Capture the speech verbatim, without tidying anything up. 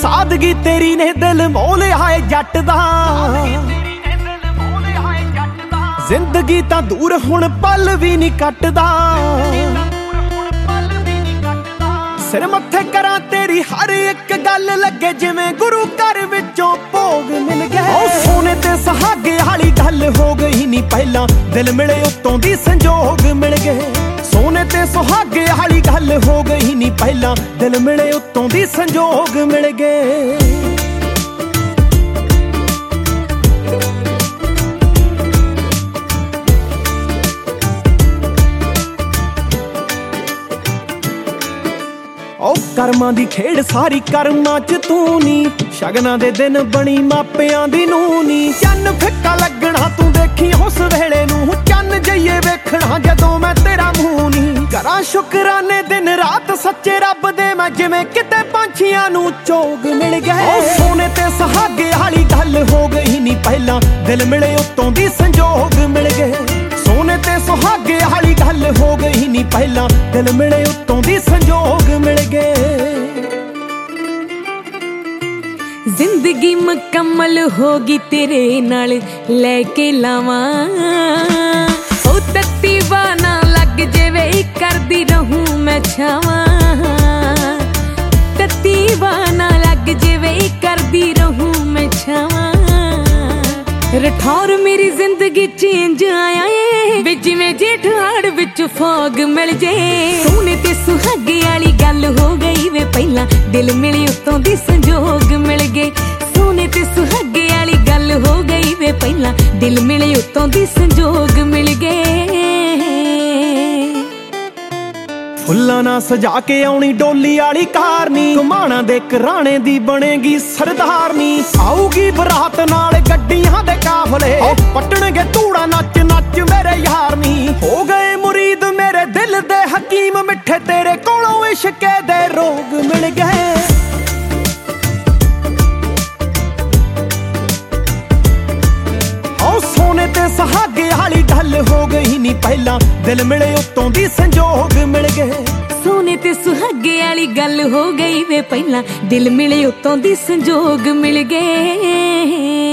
ਸਾਦਗੀ ਤੇਰੀ ਨੇ ਦਿਲ ਮੋਹ ਲਿਆ ਏ ਜੱਟ ਦਾ। ਜ਼ਿੰਦਗੀ ਤਾਂ ਦੂਰ ਹੁਣ ਪਲ ਵੀ ਨਹੀਂ ਕੱਟਦਾ। ਸਿਰ ਮੱਥੇ ਕਰਾਂ ਤੇਰੀ ਹਰ ਇੱਕ ਗੱਲ ਲੱਗੇ ਜਿਵੇਂ ਗੁਰੂ ਘਰ ਵਿੱਚੋਂ ਭੋਗ ਮਿਲ ਗਏ। ਓ ਸੋਨੇ ਤੇ ਸੁਹਾਗੇ ਵਾਲੀ ਗੱਲ ਹੋ ਗਈ ਨਹੀਂ ਪਹਿਲਾਂ, ਦਿਲ ਮਿਲੇ ਉੱਤੋਂ ਦੀ ਸੰਜੋਗ ਮਿਲ ਗਏ। ਸੋਨੇ ਤੇ ਸੁਹਾਗੇ ਵਾਲੀ ਗੱਲ ਹੋ ਗਈ ਨਹੀਂ ਪਹਿਲਾਂ, ਦਿਲ ਮਿਲੇ ਉੱਤੋਂ ਦੀ ਸੰਜੋਗ ਮਿਲ ਗਏ। ਓ ਕਰਮਾਂ ਦੀ ਖੇਡ ਸਾਰੀ ਕਰਮਾਂ ਚ ਤੂੰ ਨੀ, ਸ਼ਗਨਾਂ ਦੇ ਦਿਨ ਬਣੀ ਮਾਪਿਆਂ ਦੀ ਨੂੰ ਨੀ। ਚੰਨ ਫਿੱਕਾ ਲੱਗਣਾ ਤੂੰ ਦੇਖੀ ਉਸ ਵੇਲੇ ਨੂੰ, ਚੰਨ ਜਈਏ ਵੇਖਣਾ ਜਦੋਂ ਮੈਂ ਤੇਰਾ ਮੂੰਹ ਨੀ। ਕਰਾਂ ਸ਼ੁਕਰਾਨੇ ਦਿਨ ਰਾਤ ਸੱਚੇ ਰੱਬ ਦੇ ਮੈਂ, ਜਿਵੇਂ ਕਿਤੇ ਪੰਛੀਆਂ ਨੂੰ ਚੋਗ ਮਿਲ ਗਏ। ਓ ਸੋਨੇ ਤੇ ਸੁਹਾਗੇ ਵਾਲੀ ਗੱਲ ਹੋ ਗਈ ਨੀ ਪਹਿਲਾਂ, ਦਿਲ ਮਿਲੇ ਉੱਤੋਂ ਦੀ ਸੰਜੋਗ ਮਿਲ ਗਏ। ਸੋਨੇ ਤੇ ਸੁਹਾਗੇ ਵਾਲੀ ਗੱਲ ਹੋ ਗਈ ਨੀ ਪਹਿਲਾਂ, ਦਿਲ ਮਿਲੇ ਉੱਤੋਂ ਦੀ ਸੰਜੋਗ ਮਿਲ ਗਏ। ਜ਼ਿੰਦਗੀ ਮੁਕੰਮਲ ਹੋ ਗਈ ਤੇਰੇ ਨਾਲ ਲੈ ਕੇ ਲਾਵਾਂ। ਉਹ ਤੱਤੀ ਬਾਨਾ ਲੱਗ ਜਾਵੇ ਕਰਦੀ ਰਹੂੰ ਮੈਂ ਛਾਵਾਂ। ਤੱਤੀ ਬਾਨਾ ਲੱਗ ਜਾਵੇ ਕਰਦੀ ਰਹੂੰ ਮੈਂ ਛਾਵਾਂ। ਰਠੌਰ ਮੇਰੀ ਜ਼ਿੰਦਗੀ ਚ ਇੰਜ ਆਇਆ ਏ ਵੇ ਜਿਵੇਂ ਜੇਠ ਹਾੜ ਵਿੱਚ ਫੋਗ ਮਿਲ ਜੇ। ਸੋਨੇ ਤੇ ਸੁਹਾਗੇ ਵਾਲੀ ਗੱਲ ਹੋ ਗਈ ਵੇ ਪਹਿਲਾਂ, ਦਿਲ ਮਿਲੇ ਉੱਤੋਂ ਦੀ ਸੰਜੋਗ ਮਿਲ ਗਏ। ਸੋਨੇ ਤੇ ਸੁਹਾਗੇ ਵਾਲੀ ਗੱਲ ਹੋ ਗਈ ਵੇ ਪਹਿਲਾਂ, ਦਿਲ ਮਿਲੇ ਉੱਤੋਂ ਦੀ ਸੰਜੋਗ ਮਿਲ ਗਏ। ਫੁੱਲਾਂ ਨਾਲ ਸਜਾ ਕੇ ਆਉਣੀ ਡੋਲੀ ਵਾਲੀ ਕਾਰ ਨੀ, ਘੁਮਾਣਾ ਦੇ ਘਰਾਣੇ ਦੀ ਬਣੇਗੀ ਸਰਦਾਰਨੀ। ਆਊਗੀ ਬਰਾਤ ਨਾਲ ਗੱਡੀਆਂ ਦੇ ਕਾਫਲੇ, ਪੱਟਣਗੇ ਧੂੜਾ ਨੱਚ ਨੱਚ ਮੇਰੇ ਯਾਰ ਨੀ। ਹੋ ਗਏ ਮੁਰੀਦ ਮੇਰੇ ਦਿਲ ਦੇ ਹਕੀਮ ਮਿੱਠੇ, ਤੇਰੇ ਕੋਲੋਂ ਇਸ਼ਕੇ ਦੇ ਰੋਗ ਮਿਲ ਗਏ। ਓ ਸੋਨੇ ਤੇ ਸੁਹਾਗੇ ਵਾਲੀ ਗੱਲ ਹੋ ਗਈ ਨੀ ਪਹਿਲਾਂ, ਦਿਲ ਮਿਲੇ ਉੱਤੋਂ ਦੀ ਸੰਜੋਗ ਮਿਲ ਗਏ। ਸੋਨੇ ਤੇ ਸੁਹਾਗੇ ਵਾਲੀ ਗੱਲ ਹੋ ਗਈ ਵੇ ਪਹਿਲਾਂ, ਦਿਲ ਮਿਲੇ ਉੱਤੋਂ ਦੀ ਸੰਜੋਗ ਮਿਲ ਗਏ।